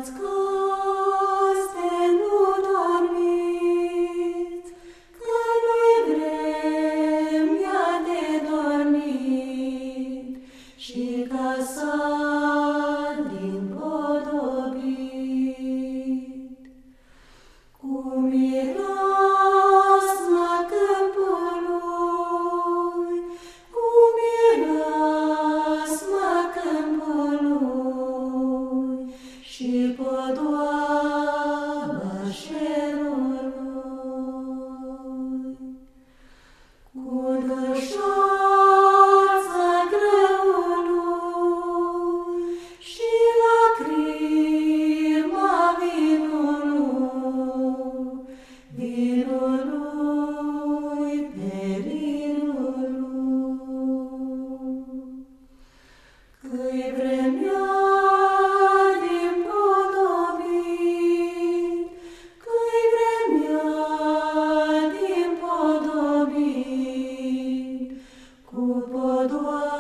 Stați caste, nu dormiți, că nu-i vremea de dormit, și casa din podobit. Cu mireasma câmpului, cu mireasma câmpului, și podoaba șerului. Cu dușața grâului și lacrima vinului, vinului perinului. Că-i vremea din podobit, că-i vremea din podobit, cu podoaba